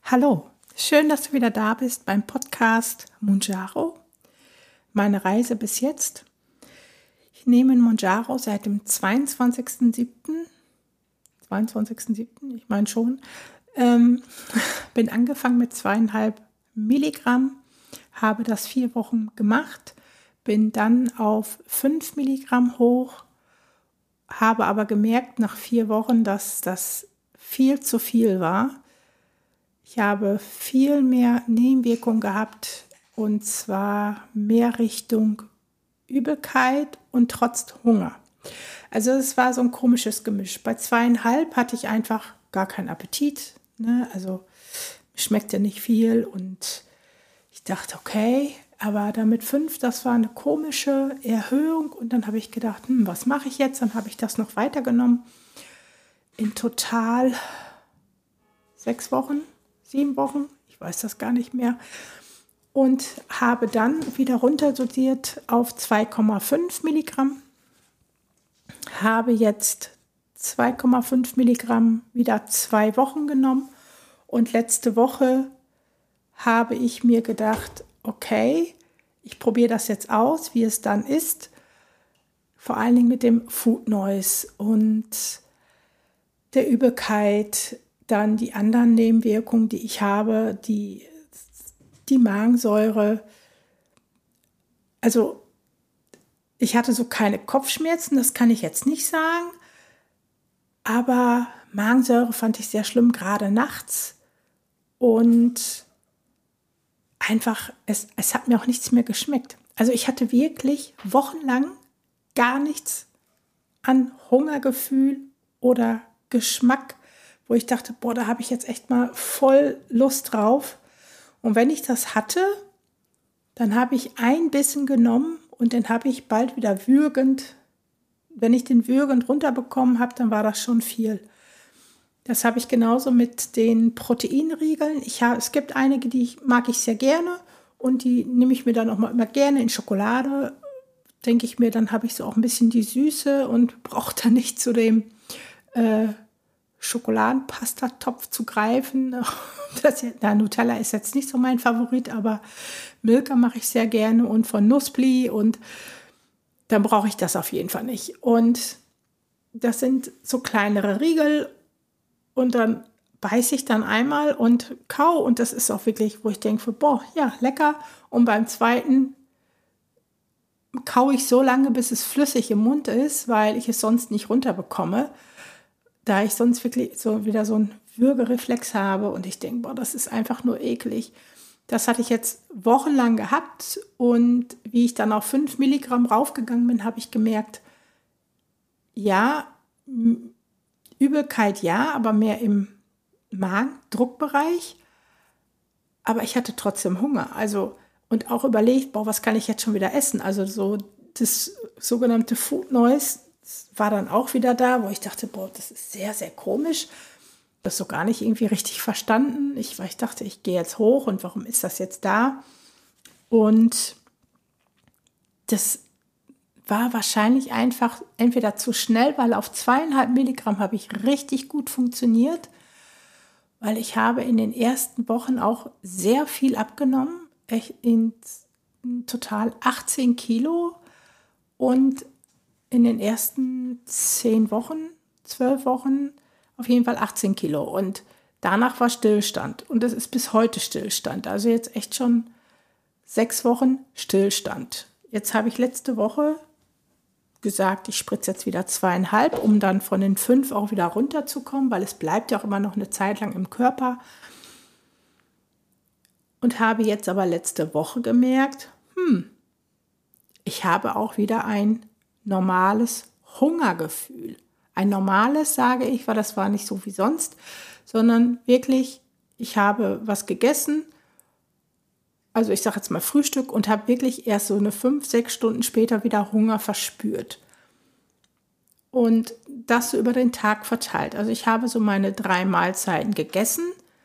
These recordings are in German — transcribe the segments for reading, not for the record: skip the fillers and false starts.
Hallo, schön, dass du wieder da bist beim Podcast Mounjaro. Meine Reise bis jetzt. Ich nehme Mounjaro seit dem 22.07. Ich meine schon. Bin angefangen mit 2,5 Milligramm, habe das 4 Wochen gemacht, bin dann auf 5 Milligramm hoch, habe aber gemerkt nach 4 Wochen, dass das viel zu viel war. Ich habe viel mehr Nebenwirkungen gehabt, und zwar mehr Richtung Übelkeit und trotz Hunger. Also es war so ein komisches Gemisch. Bei 2,5 hatte ich einfach gar keinen Appetit. Ne? Also schmeckte nicht viel und ich dachte, okay, aber damit 5, das war eine komische Erhöhung. Und dann habe ich gedacht, was mache ich jetzt? Dann habe ich das noch weitergenommen. In total 6 Wochen. 7 Wochen, ich weiß das gar nicht mehr, und habe dann wieder runterdosiert auf 2,5 Milligramm, habe jetzt 2,5 Milligramm wieder 2 Wochen genommen und letzte Woche habe ich mir gedacht, okay, ich probiere das jetzt aus, wie es dann ist, vor allen Dingen mit dem Food Noise und der Übelkeit. Dann die anderen Nebenwirkungen, die ich habe, die Magensäure. Also ich hatte so keine Kopfschmerzen, das kann ich jetzt nicht sagen. Aber Magensäure fand ich sehr schlimm, gerade nachts. Und einfach, es hat mir auch nichts mehr geschmeckt. Also ich hatte wirklich wochenlang gar nichts an Hungergefühl oder Geschmack, wo ich dachte, da habe ich jetzt echt mal voll Lust drauf. Und wenn ich das hatte, dann habe ich ein Bissen genommen und den habe ich bald wieder würgend, wenn ich den würgend runterbekommen habe, dann war das schon viel. Das habe ich genauso mit den Proteinriegeln. Es gibt einige, mag ich sehr gerne und die nehme ich mir dann auch mal immer gerne in Schokolade. Denke ich mir, dann habe ich so auch ein bisschen die Süße und brauche dann nicht zu dem Schokoladenpastatopf zu greifen. Nutella ist jetzt nicht so mein Favorit, aber Milka mache ich sehr gerne und von Nussbli, und dann brauche ich das auf jeden Fall nicht. Und das sind so kleinere Riegel und dann beiße ich dann einmal und kau, und das ist auch wirklich, wo ich denke, ja, lecker. Und beim zweiten kaue ich so lange, bis es flüssig im Mund ist, weil ich es sonst nicht runterbekomme, da ich sonst wirklich wieder so einen Würgereflex habe und ich denke, das ist einfach nur eklig. Das hatte ich jetzt wochenlang gehabt, und wie ich dann auf 5 Milligramm raufgegangen bin, habe ich gemerkt, ja, Übelkeit ja, aber mehr im Magendruckbereich, aber ich hatte trotzdem Hunger. Also, und auch überlegt, was kann ich jetzt schon wieder essen? Also so das sogenannte Food Noise war dann auch wieder da, wo ich dachte, das ist sehr, sehr komisch. Das so gar nicht irgendwie richtig verstanden. Weil ich dachte, ich gehe jetzt hoch und warum ist das jetzt da? Und das war wahrscheinlich einfach entweder zu schnell, weil auf 2,5 Milligramm habe ich richtig gut funktioniert, weil ich habe in den ersten Wochen auch sehr viel abgenommen, in total 18 Kilo, und in den ersten 10 Wochen, 12 Wochen auf jeden Fall 18 Kilo. Und danach war Stillstand. Und es ist bis heute Stillstand. Also jetzt echt schon 6 Wochen Stillstand. Jetzt habe ich letzte Woche gesagt, ich spritze jetzt wieder 2,5, um dann von den 5 auch wieder runterzukommen, weil es bleibt ja auch immer noch eine Zeit lang im Körper. Und habe jetzt aber letzte Woche gemerkt, ich habe auch wieder ein normales Hungergefühl. Ein normales, sage ich, weil das war nicht so wie sonst, sondern wirklich, ich habe was gegessen, also ich sage jetzt mal Frühstück, und habe wirklich erst so 5-6 Stunden später wieder Hunger verspürt. Und das so über den Tag verteilt. Also ich habe so meine 3 Mahlzeiten gegessen,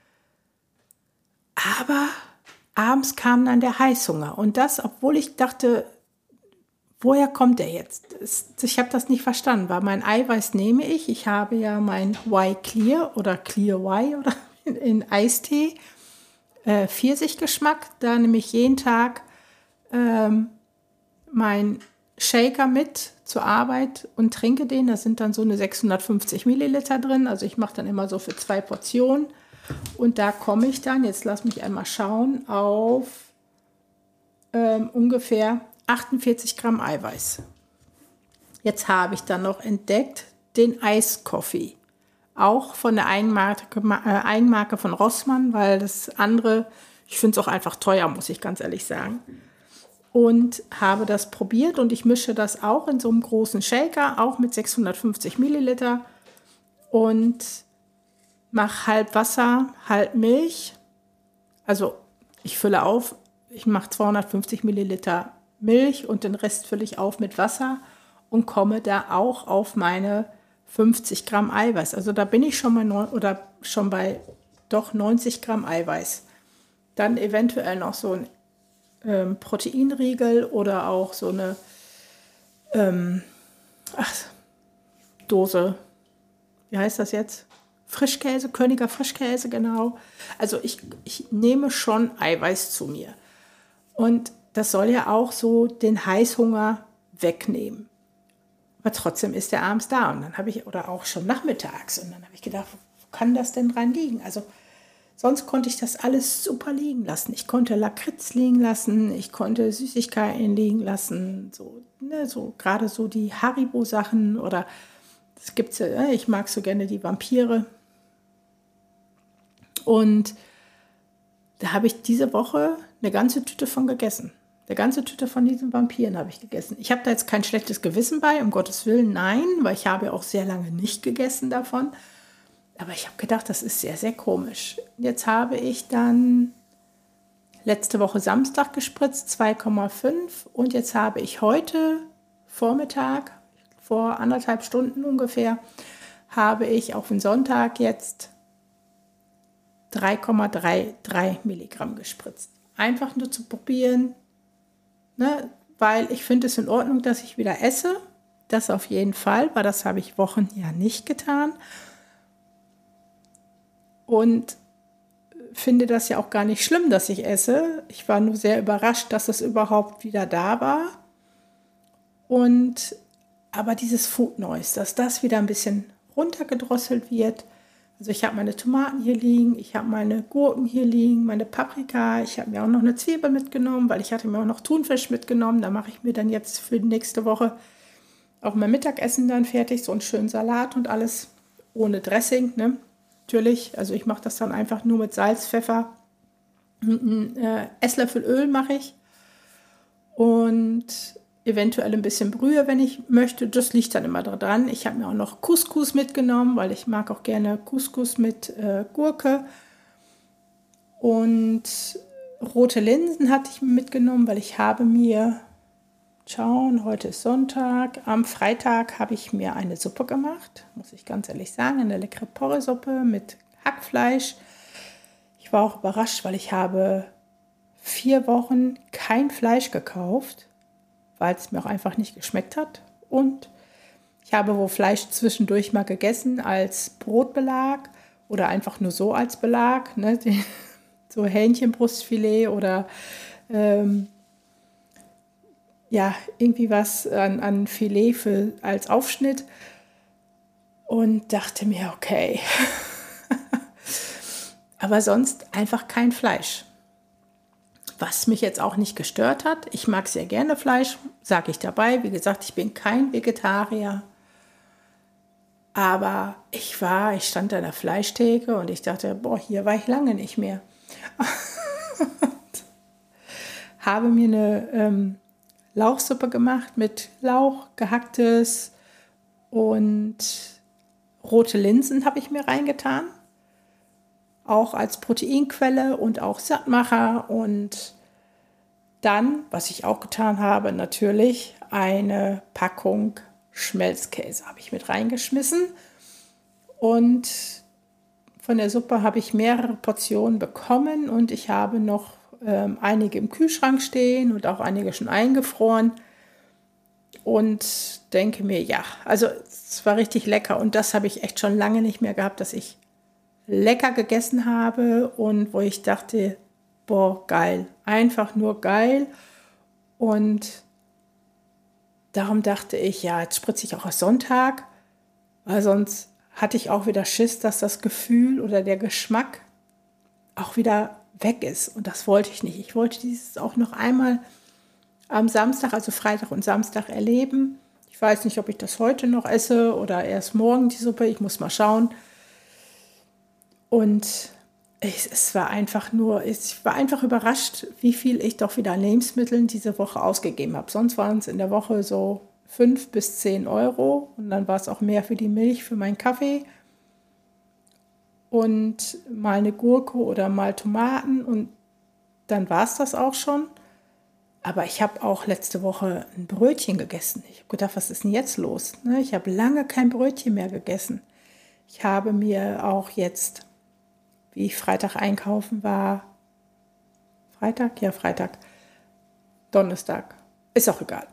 aber abends kam dann der Heißhunger. Und das, obwohl ich dachte, woher kommt der jetzt? Ich habe das nicht verstanden, weil mein Eiweiß nehme ich. Ich habe ja mein Y Clear oder Clear Y oder in Eistee, Pfirsichgeschmack. Da nehme ich jeden Tag mein Shaker mit zur Arbeit und trinke den. Da sind dann so eine 650 Milliliter drin. Also ich mache dann immer so für 2 Portionen. Und da komme ich dann, jetzt lass mich einmal schauen, auf ungefähr 48 Gramm Eiweiß. Jetzt habe ich dann noch entdeckt den Ice Coffee. Auch von der Eigenmarke von Rossmann, weil das andere, ich finde es auch einfach teuer, muss ich ganz ehrlich sagen. Und habe das probiert und ich mische das auch in so einem großen Shaker, auch mit 650 Milliliter und mache halb Wasser, halb Milch. Also ich fülle auf, ich mache 250 Milliliter Milch und den Rest fülle ich auf mit Wasser und komme da auch auf meine 50 Gramm Eiweiß. Also da bin ich schon bei doch 90 Gramm Eiweiß. Dann eventuell noch so ein Proteinriegel oder auch so eine Dose, wie heißt das jetzt? Frischkäse, Königer Frischkäse, genau. Also ich nehme schon Eiweiß zu mir. Und das soll ja auch so den Heißhunger wegnehmen. Aber trotzdem ist der abends da. Und dann habe ich, oder auch schon nachmittags, und dann habe ich gedacht, wo kann das denn dran liegen? Also sonst konnte ich das alles super liegen lassen. Ich konnte Lakritz liegen lassen, ich konnte Süßigkeiten liegen lassen, so gerade so die Haribo-Sachen oder das gibt's ja, ich mag so gerne die Vampire. Und da habe ich diese Woche eine ganze Tüte von gegessen. Eine ganze Tüte von diesen Vampiren habe ich gegessen. Ich habe da jetzt kein schlechtes Gewissen bei, um Gottes Willen, nein, weil ich habe ja auch sehr lange nicht gegessen davon. Aber ich habe gedacht, das ist sehr, sehr komisch. Jetzt habe ich dann letzte Woche Samstag gespritzt, 2,5. Und jetzt habe ich heute Vormittag, vor 1,5 Stunden ungefähr, habe ich auf den Sonntag jetzt 3,33 Milligramm gespritzt. Einfach nur zu probieren, ne? Weil ich finde es in Ordnung, dass ich wieder esse. Das auf jeden Fall, weil das habe ich Wochen ja nicht getan. Und finde das ja auch gar nicht schlimm, dass ich esse. Ich war nur sehr überrascht, dass es überhaupt wieder da war. Aber dieses Food Noise, dass das wieder ein bisschen runtergedrosselt wird. Also ich habe meine Tomaten hier liegen, ich habe meine Gurken hier liegen, meine Paprika. Ich habe mir auch noch eine Zwiebel mitgenommen, weil ich hatte mir auch noch Thunfisch mitgenommen. Da mache ich mir dann jetzt für die nächste Woche auch mein Mittagessen dann fertig. So einen schönen Salat und alles ohne Dressing, ne? Natürlich, also ich mache das dann einfach nur mit Salz, Pfeffer, Esslöffel Öl mache ich und eventuell ein bisschen Brühe, wenn ich möchte. Das liegt dann immer dran. Ich habe mir auch noch Couscous mitgenommen, weil ich mag auch gerne Couscous mit Gurke. Und rote Linsen hatte ich mitgenommen, weil ich habe mir, heute ist Sonntag, am Freitag habe ich mir eine Suppe gemacht, muss ich ganz ehrlich sagen, eine leckere Porree-Suppe mit Hackfleisch. Ich war auch überrascht, weil ich habe 4 Wochen kein Fleisch gekauft, weil es mir auch einfach nicht geschmeckt hat. Und ich habe wohl Fleisch zwischendurch mal gegessen als Brotbelag oder einfach nur so als Belag, ne? So Hähnchenbrustfilet oder irgendwie was an Filet als Aufschnitt. Und dachte mir, okay. Aber sonst einfach kein Fleisch. Was mich jetzt auch nicht gestört hat. Ich mag sehr gerne Fleisch, sage ich dabei. Wie gesagt, ich bin kein Vegetarier. Aber ich stand an der Fleischtheke und ich dachte, hier war ich lange nicht mehr. Habe mir eine Lauchsuppe gemacht mit Lauch, gehacktes und rote Linsen habe ich mir reingetan. Auch als Proteinquelle und auch Sattmacher. Und dann, was ich auch getan habe, natürlich eine Packung Schmelzkäse habe ich mit reingeschmissen. Und von der Suppe habe ich mehrere Portionen bekommen und ich habe noch einige im Kühlschrank stehen und auch einige schon eingefroren. Und denke mir, ja, also es war richtig lecker und das habe ich echt schon lange nicht mehr gehabt, dass ich lecker gegessen habe und wo ich dachte, boah, geil, einfach nur geil. Und darum dachte ich, ja, jetzt spritze ich auch auf Sonntag, weil sonst hatte ich auch wieder Schiss, dass das Gefühl oder der Geschmack auch wieder weg ist. Und das wollte ich nicht. Ich wollte dieses auch noch einmal am Samstag, also Freitag und Samstag erleben. Ich weiß nicht, ob ich das heute noch esse oder erst morgen die Suppe. Ich muss mal schauen. Und ich war einfach überrascht, wie viel ich doch wieder an Lebensmitteln diese Woche ausgegeben habe. Sonst waren es in der Woche so 5 bis 10 Euro und dann war es auch mehr für die Milch, für meinen Kaffee und mal eine Gurke oder mal Tomaten und dann war es das auch schon. Aber ich habe auch letzte Woche ein Brötchen gegessen. Ich habe gedacht, was ist denn jetzt los? Ich habe lange kein Brötchen mehr gegessen. Ich habe mir auch jetzt, wie ich Freitag einkaufen war, Donnerstag, ist auch egal,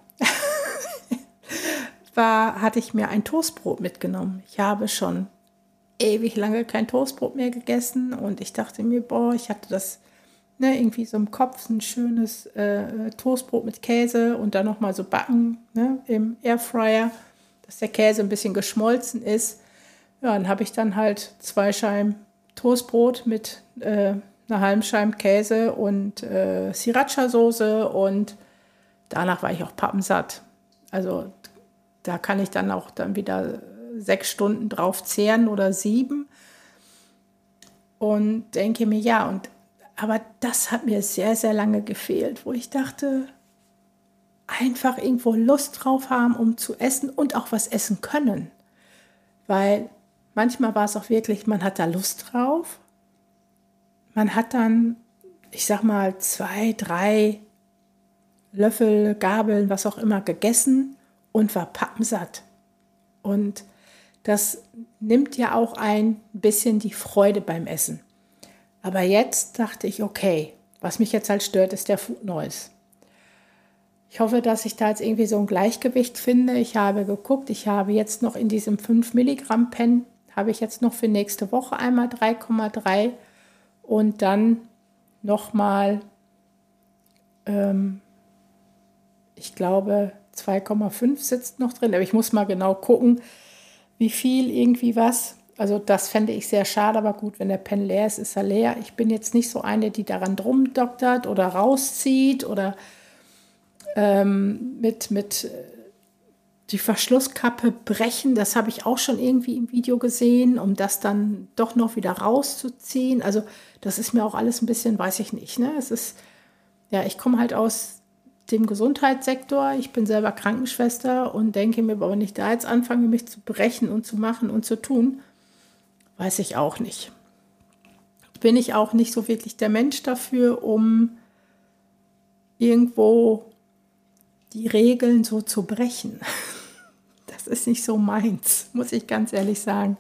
hatte ich mir ein Toastbrot mitgenommen. Ich habe schon ewig lange kein Toastbrot mehr gegessen und ich dachte mir, boah, ich hatte das irgendwie so im Kopf, ein schönes Toastbrot mit Käse und dann nochmal so backen im Airfryer, dass der Käse ein bisschen geschmolzen ist. Ja, dann habe ich dann halt 2 Scheiben Toastbrot mit einer halben Scheibe Käse und Sriracha-Soße und danach war ich auch pappensatt. Also da kann ich dann auch dann wieder 6 Stunden drauf zehren oder 7 und denke mir, ja, aber das hat mir sehr, sehr lange gefehlt, wo ich dachte, einfach irgendwo Lust drauf haben, um zu essen und auch was essen können. Weil manchmal war es auch wirklich, man hat da Lust drauf. Man hat dann, ich sag mal, 2, 3 Löffel, Gabeln, was auch immer gegessen und war pappensatt. Und das nimmt ja auch ein bisschen die Freude beim Essen. Aber jetzt dachte ich, okay, was mich jetzt halt stört, ist der Food Noise. Ich hoffe, dass ich da jetzt irgendwie so ein Gleichgewicht finde. Ich habe geguckt, ich habe jetzt noch in diesem 5 Milligramm Pen, habe ich jetzt noch für nächste Woche einmal 3,3 und dann nochmal, ich glaube 2,5 sitzt noch drin, aber ich muss mal genau gucken, wie viel irgendwie was. Also das fände ich sehr schade, aber gut, wenn der Pen leer ist, ist er leer. Ich bin jetzt nicht so eine, die daran drum doktert oder rauszieht oder mit die Verschlusskappe brechen. Das habe ich auch schon irgendwie im Video gesehen, um das dann doch noch wieder rauszuziehen. Also das ist mir auch alles ein bisschen, weiß ich nicht. Ne? Es ist, ja, ich komme halt aus dem Gesundheitssektor. Ich bin selber Krankenschwester und denke mir, aber wenn ich da jetzt anfange, mich zu brechen und zu machen und zu tun, weiß ich auch nicht. Bin ich auch nicht so wirklich der Mensch dafür, um irgendwo die Regeln so zu brechen. Das ist nicht so meins, muss ich ganz ehrlich sagen.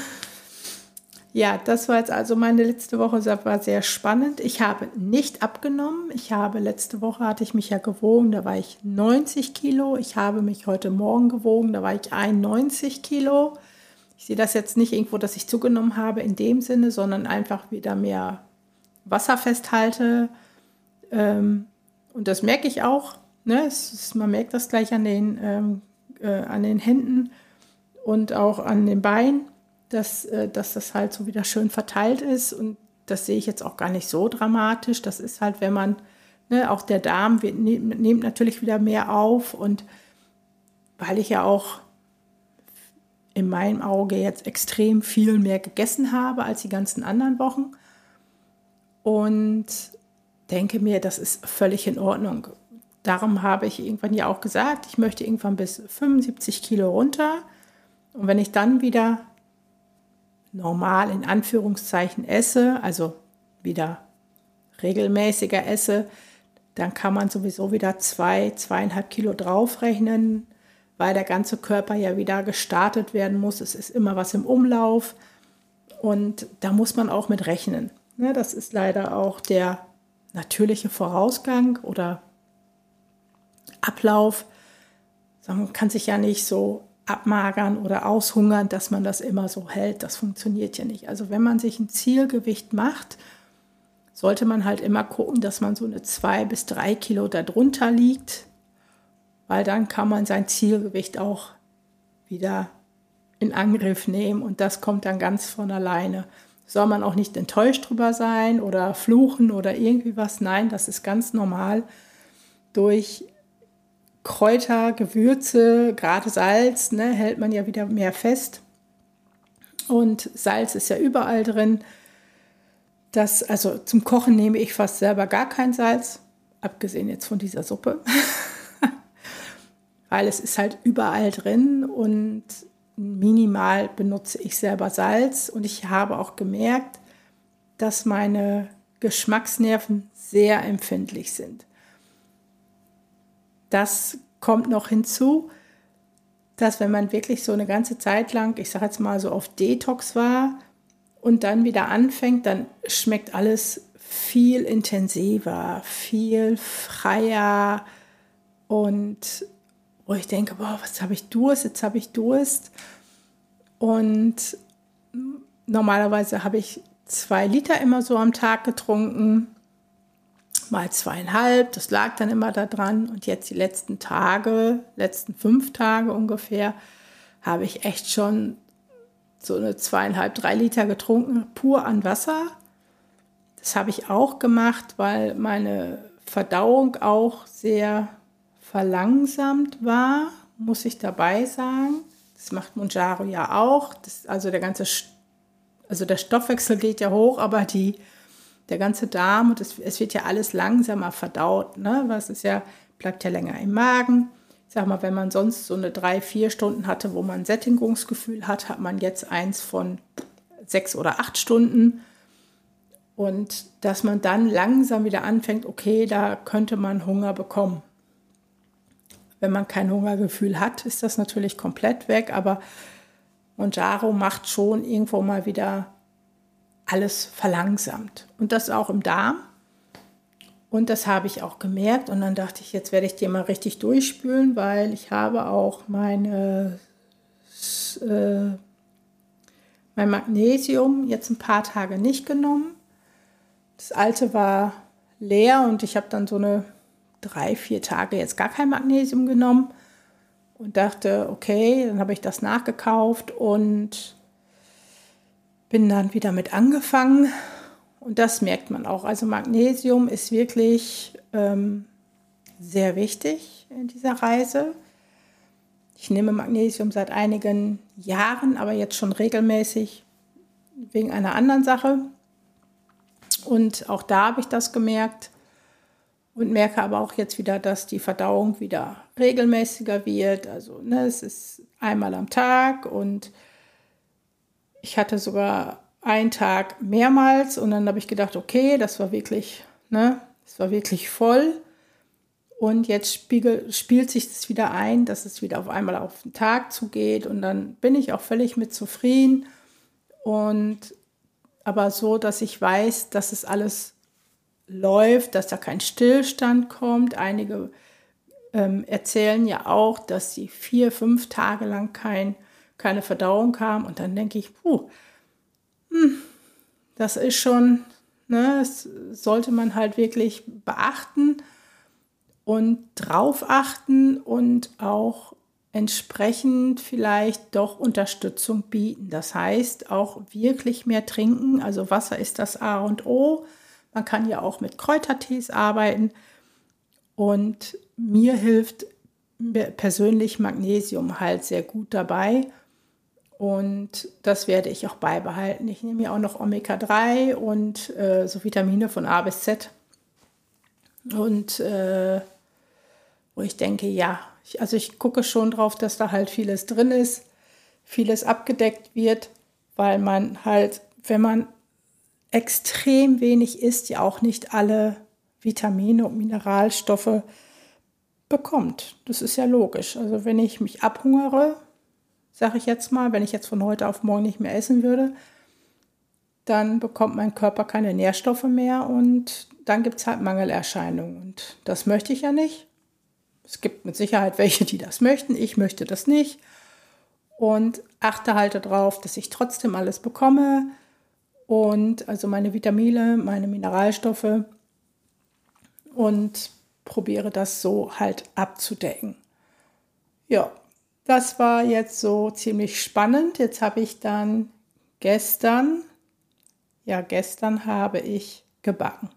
Ja, das war jetzt also meine letzte Woche, das war sehr spannend. Ich habe nicht abgenommen. Letzte Woche hatte ich mich ja gewogen, da war ich 90 Kilo. Ich habe mich heute Morgen gewogen, da war ich 91 Kilo. Ich sehe das jetzt nicht irgendwo, dass ich zugenommen habe in dem Sinne, sondern einfach wieder mehr Wasser festhalte. Und das merke ich auch. Ne? Man merkt das gleich an den Händen und auch an den Beinen, dass das halt so wieder schön verteilt ist. Und das sehe ich jetzt auch gar nicht so dramatisch. Das ist halt, wenn man, auch der Darm nimmt natürlich wieder mehr auf. Und weil ich ja auch in meinem Auge jetzt extrem viel mehr gegessen habe als die ganzen anderen Wochen. Und denke mir, das ist völlig in Ordnung. Darum habe ich irgendwann ja auch gesagt, ich möchte irgendwann bis 75 Kilo runter. Und wenn ich dann wieder normal in Anführungszeichen esse, also wieder regelmäßiger esse, dann kann man sowieso wieder 2,5 Kilo draufrechnen, weil der ganze Körper ja wieder gestartet werden muss. Es ist immer was im Umlauf und da muss man auch mit rechnen. Das ist leider auch der natürliche Vorausgang oder Ablauf. Man kann sich ja nicht so abmagern oder aushungern, dass man das immer so hält. Das funktioniert ja nicht. Also wenn man sich ein Zielgewicht macht, sollte man halt immer gucken, dass man so eine 2 bis 3 Kilo darunter liegt, weil dann kann man sein Zielgewicht auch wieder in Angriff nehmen und das kommt dann ganz von alleine. Soll man auch nicht enttäuscht drüber sein oder fluchen oder irgendwie was. Nein, das ist ganz normal. Durch Kräuter, Gewürze, gerade Salz, ne, hält man ja wieder mehr fest. Und Salz ist ja überall drin. Also zum Kochen nehme ich fast selber gar kein Salz, abgesehen jetzt von dieser Suppe. Weil es ist halt überall drin und minimal benutze ich selber Salz. Und ich habe auch gemerkt, dass meine Geschmacksnerven sehr empfindlich sind. Das kommt noch hinzu, dass wenn man wirklich so eine ganze Zeit lang, ich sage jetzt mal so auf Detox war und dann wieder anfängt, dann schmeckt alles viel intensiver, viel freier und wo ich denke, boah, was habe ich Durst, jetzt habe ich Durst. Und normalerweise habe ich 2 Liter immer so am Tag getrunken, mal 2,5, das lag dann immer da dran. Und jetzt die letzten 5 Tage ungefähr, habe ich echt schon so eine 2,5, 3 Liter getrunken, pur an Wasser. Das habe ich auch gemacht, weil meine Verdauung auch sehr verlangsamt war, muss ich dabei sagen. Das macht Mounjaro ja auch. Der Stoffwechsel geht ja hoch, aber der ganze Darm und es wird ja alles langsamer verdaut. Ne? Bleibt ja länger im Magen. Ich sag mal, wenn man sonst so eine 3-4 Stunden hatte, wo man ein Sättigungsgefühl hat man jetzt eins von 6 oder 8 Stunden. Und dass man dann langsam wieder anfängt, okay, da könnte man Hunger bekommen. Wenn man kein Hungergefühl hat, ist das natürlich komplett weg, aber Mounjaro macht schon irgendwo mal wieder alles verlangsamt. Und das auch im Darm. Und das habe ich auch gemerkt. Und dann dachte ich, jetzt werde ich dir mal richtig durchspülen, weil ich habe auch mein Magnesium jetzt ein paar Tage nicht genommen. Das alte war leer und ich habe dann so eine 3-4 Tage jetzt gar kein Magnesium genommen und dachte, okay, dann habe ich das nachgekauft und bin dann wieder mit angefangen. Und das merkt man auch. Also Magnesium ist wirklich sehr wichtig in dieser Reise. Ich nehme Magnesium seit einigen Jahren, aber jetzt schon regelmäßig wegen einer anderen Sache. Und auch da habe ich das gemerkt. Und merke aber auch jetzt wieder, dass die Verdauung wieder regelmäßiger wird. Also es ist einmal am Tag und ich hatte sogar einen Tag mehrmals und dann habe ich gedacht, okay, das war wirklich voll. Und jetzt spielt sich das wieder ein, dass es wieder auf einmal auf den Tag zugeht und dann bin ich auch völlig mit zufrieden. Aber so, dass ich weiß, dass es alles läuft, dass da kein Stillstand kommt. Einige erzählen ja auch, dass sie 4-5 Tage lang keine Verdauung haben. Und dann denke ich, das ist schon, das sollte man halt wirklich beachten und drauf achten und auch entsprechend vielleicht doch Unterstützung bieten. Das heißt, auch wirklich mehr trinken. Also Wasser ist das A und O. Man kann ja auch mit Kräutertees arbeiten und mir hilft persönlich Magnesium halt sehr gut dabei und das werde ich auch beibehalten. Ich nehme ja auch noch Omega-3 und so Vitamine von A bis Z und wo ich denke, ich gucke schon drauf, dass da halt vieles drin ist, vieles abgedeckt wird, weil man halt, wenn man extrem wenig isst, ja auch nicht alle Vitamine und Mineralstoffe bekommt. Das ist ja logisch. Also wenn ich mich abhungere, sage ich jetzt mal, wenn ich jetzt von heute auf morgen nicht mehr essen würde, dann bekommt mein Körper keine Nährstoffe mehr und dann gibt es halt Mangelerscheinungen. Und das möchte ich ja nicht. Es gibt mit Sicherheit welche, die das möchten. Ich möchte das nicht. und achte halt darauf, dass ich trotzdem alles bekomme und also meine Vitamine, meine Mineralstoffe und probiere das so halt abzudecken. Ja, das war jetzt so ziemlich spannend. Jetzt habe ich dann gestern habe ich gebacken.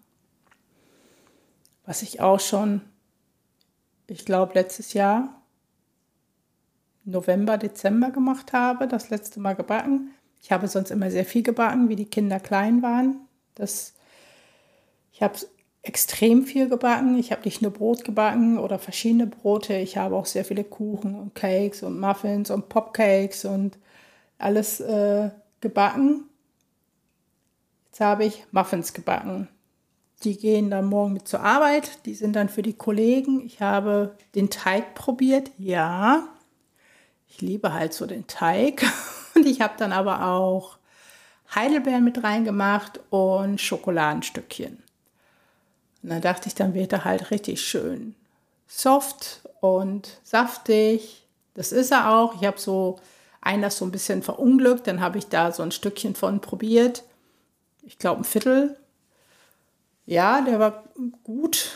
Was ich auch schon, ich glaube, letztes Jahr, November, Dezember gemacht habe, das letzte Mal gebacken. Ich habe sonst immer sehr viel gebacken, wie die Kinder klein waren. Ich habe extrem viel gebacken. Ich habe nicht nur Brot gebacken oder verschiedene Brote. Ich habe auch sehr viele Kuchen und Cakes und Muffins und Popcakes und alles gebacken. Jetzt habe ich Muffins gebacken. Die gehen dann morgen mit zur Arbeit. Die sind dann für die Kollegen. Ich habe den Teig probiert. Ja, ich liebe halt so den Teig. Und ich habe dann aber auch Heidelbeeren mit reingemacht und Schokoladenstückchen. Und dann dachte ich, dann wird er halt richtig schön soft und saftig. Das ist er auch. Ich habe so das so ein bisschen verunglückt. Dann habe ich da so ein Stückchen von probiert. Ich glaube, ein Viertel. Ja, der war gut.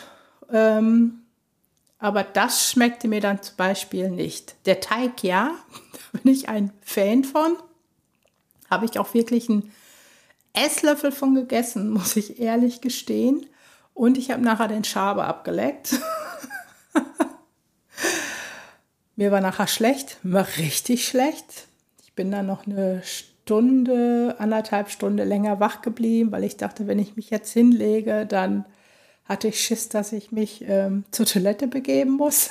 Aber das schmeckte mir dann zum Beispiel nicht. Der Teig, ja, da bin ich ein Fan von. Habe ich auch wirklich einen Esslöffel von gegessen, muss ich ehrlich gestehen. Und ich habe nachher den Schabe abgeleckt. Mir war nachher schlecht, war richtig schlecht. Ich bin dann noch eine Stunde, 1,5 Stunden länger wach geblieben, weil ich dachte, wenn ich mich jetzt hinlege, dann hatte ich Schiss, dass ich mich zur Toilette begeben muss.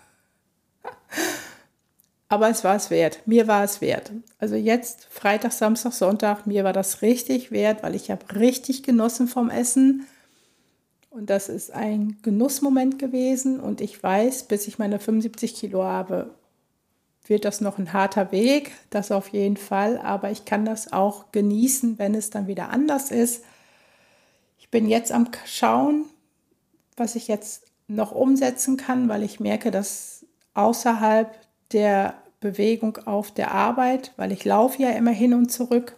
Aber es war es wert. Mir war es wert. Also jetzt, Freitag, Samstag, Sonntag, mir war das richtig wert, weil ich habe richtig genossen vom Essen. Und das ist ein Genussmoment gewesen. Und ich weiß, bis ich meine 75 Kilo habe, wird das noch ein harter Weg. Das auf jeden Fall. Aber ich kann das auch genießen, wenn es dann wieder anders ist. Ich bin jetzt am Schauen, was ich jetzt noch umsetzen kann, weil ich merke, dass außerhalb der Bewegung auf der Arbeit, weil ich laufe ja immer hin und zurück,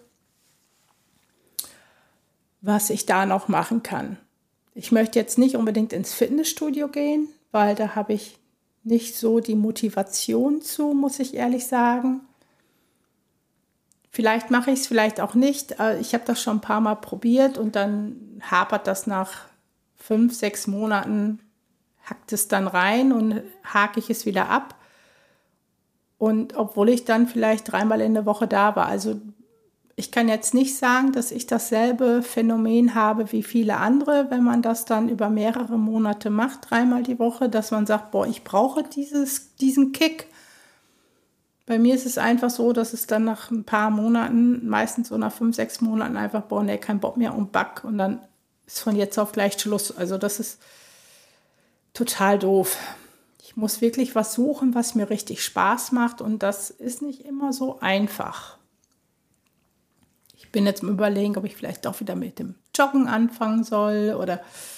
was ich da noch machen kann. Ich möchte jetzt nicht unbedingt ins Fitnessstudio gehen, weil da habe ich nicht so die Motivation zu, muss ich ehrlich sagen. Vielleicht mache ich es, vielleicht auch nicht. Ich habe das schon ein paar Mal probiert und dann hapert das nach 5, 6 Monaten, hackt es dann rein und hake ich es wieder ab. Und obwohl ich dann vielleicht 3-mal in der Woche da war. Also ich kann jetzt nicht sagen, dass ich dasselbe Phänomen habe wie viele andere, wenn man das dann über mehrere Monate macht, 3-mal die Woche, dass man sagt, boah, ich brauche diesen Kick. Bei mir ist es einfach so, dass es dann nach ein paar Monaten, meistens so nach 5, 6 Monaten einfach, boah, nee, kein Bock mehr und back. Und dann ist von jetzt auf gleich Schluss. Also das ist total doof. Ich muss wirklich was suchen, was mir richtig Spaß macht. Und das ist nicht immer so einfach. Ich bin jetzt im Überlegen, ob ich vielleicht auch wieder mit dem Joggen anfangen soll oder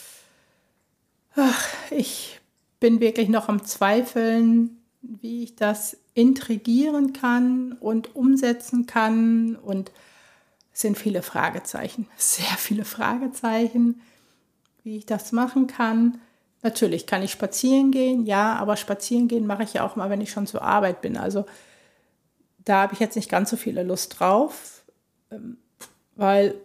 ich bin wirklich noch am Zweifeln, wie ich das integrieren kann und umsetzen kann und es sind viele Fragezeichen, sehr viele Fragezeichen, wie ich das machen kann. Natürlich kann ich spazieren gehen, ja, aber spazieren gehen mache ich ja auch mal, wenn ich schon zur Arbeit bin. Also da habe ich jetzt nicht ganz so viele Lust drauf. Weil,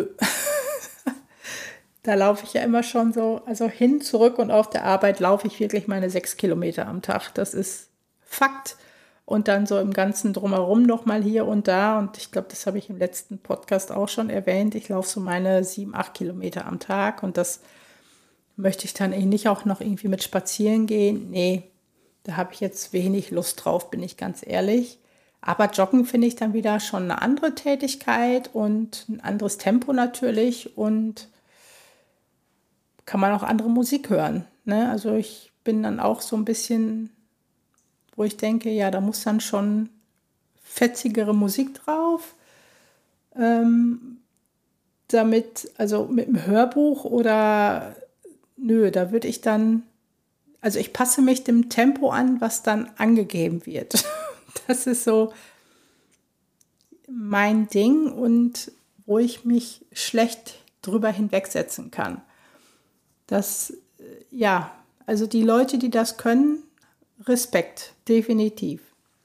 da laufe ich ja immer schon so, also hin, zurück und auf der Arbeit laufe ich wirklich meine 6 Kilometer am Tag. Das ist Fakt. Und dann so im Ganzen drumherum nochmal hier und da. Und ich glaube, das habe ich im letzten Podcast auch schon erwähnt. Ich laufe so meine 7, 8 Kilometer am Tag. Und das möchte ich dann nicht auch noch irgendwie mit spazieren gehen. Nee, da habe ich jetzt wenig Lust drauf, bin ich ganz ehrlich. Aber Joggen finde ich dann wieder schon eine andere Tätigkeit und ein anderes Tempo natürlich und kann man auch andere Musik hören. Ne? Also ich bin dann auch so ein bisschen, wo ich denke, ja, da muss dann schon fetzigere Musik drauf, damit, also mit einem Hörbuch oder da würde ich dann, also ich passe mich dem Tempo an, was dann angegeben wird. Das ist so, mein Ding und wo ich mich schlecht drüber hinwegsetzen kann. Also die Leute, die das können, Respekt, definitiv.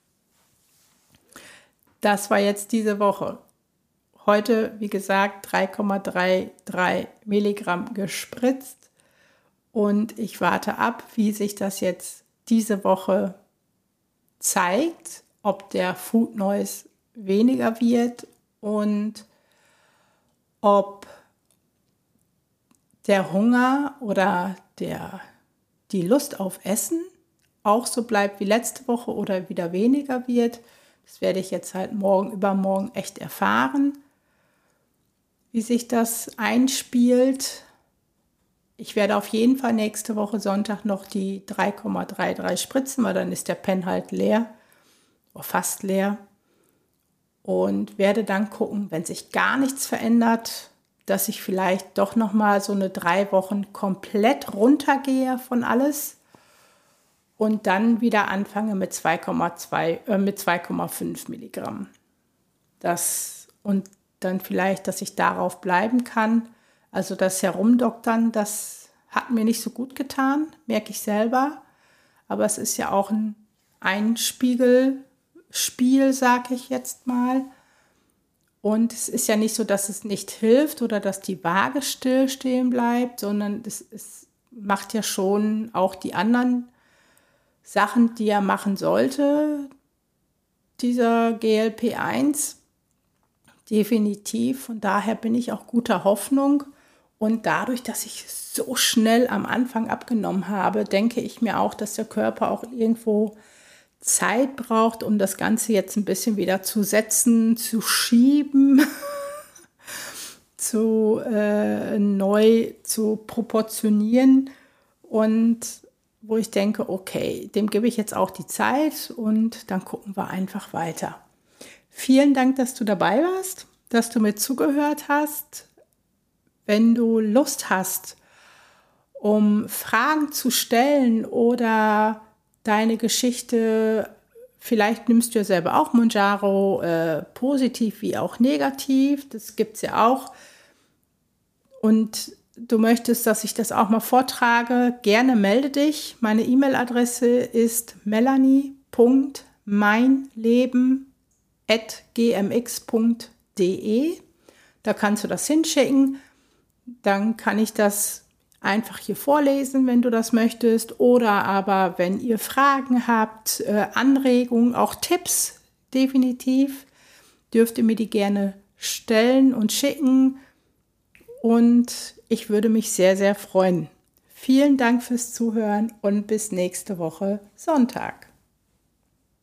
Das war jetzt diese Woche. Heute, wie gesagt, 3,33 Milligramm gespritzt und ich warte ab, wie sich das jetzt diese Woche zeigt, ob der Food Noise weniger wird und ob der Hunger oder die Lust auf Essen auch so bleibt wie letzte Woche oder wieder weniger wird. Das werde ich jetzt halt übermorgen echt erfahren, wie sich das einspielt. Ich werde auf jeden Fall nächste Woche Sonntag noch die 3,33 spritzen, weil dann ist der Pen halt leer, oder fast leer. Und werde dann gucken, wenn sich gar nichts verändert, dass ich vielleicht doch nochmal so eine 3 Wochen komplett runtergehe von alles und dann wieder anfange mit 2,5 Milligramm. Und dann vielleicht, dass ich darauf bleiben kann. Also das Herumdoktern, das hat mir nicht so gut getan, merke ich selber. Aber es ist ja auch ein Einspiegelspiel, sage ich jetzt mal. Und es ist ja nicht so, dass es nicht hilft oder dass die Waage stehen bleibt, sondern es macht ja schon auch die anderen Sachen, die er machen sollte, dieser GLP-1, definitiv. Von daher bin ich auch guter Hoffnung. Und dadurch, dass ich so schnell am Anfang abgenommen habe, denke ich mir auch, dass der Körper auch irgendwo Zeit braucht, um das Ganze jetzt ein bisschen wieder zu setzen, zu schieben, neu zu proportionieren. Und wo ich denke, okay, dem gebe ich jetzt auch die Zeit und dann gucken wir einfach weiter. Vielen Dank, dass du dabei warst, dass du mir zugehört hast. Wenn du Lust hast, um Fragen zu stellen oder deine Geschichte, vielleicht nimmst du ja selber auch Mounjaro, positiv wie auch negativ, das gibt es ja auch. Und du möchtest, dass ich das auch mal vortrage, gerne melde dich. Meine E-Mail-Adresse ist melanie.meinleben@gmx.de. Da kannst du das hinschicken. Dann kann ich das einfach hier vorlesen, wenn du das möchtest. Oder aber, wenn ihr Fragen habt, Anregungen, auch Tipps, definitiv, dürft ihr mir die gerne stellen und schicken. Und ich würde mich sehr, sehr freuen. Vielen Dank fürs Zuhören und bis nächste Woche Sonntag.